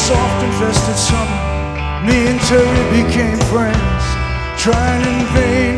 soft-infested summer, me and Terry became friends, trying in vain